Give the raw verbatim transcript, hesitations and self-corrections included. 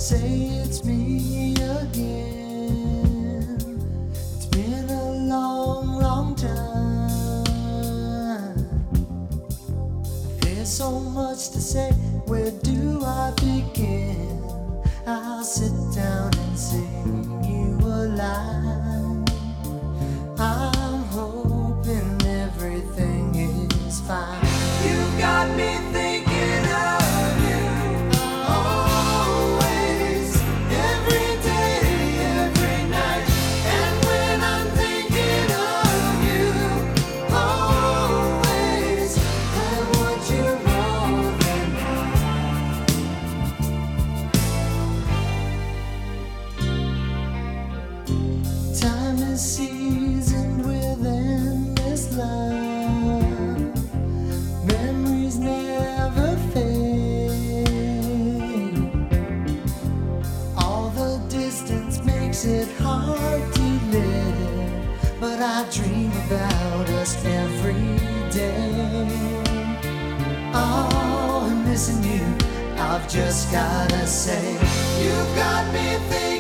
say it's me again. It's been a long, long time. There's so much to say, where do I begin? I'll sit down and sing you a line. I'm hoping everything is fine. You've got me thinking of you always, every day, every night. And when I'm thinking of you always, I want you more than I. Time is seasoned with endless love. Memories never fade. All the distance makes it hard to live, but I dream about us every day. Oh, I'm missing you, I've just gotta say, you've got me thinking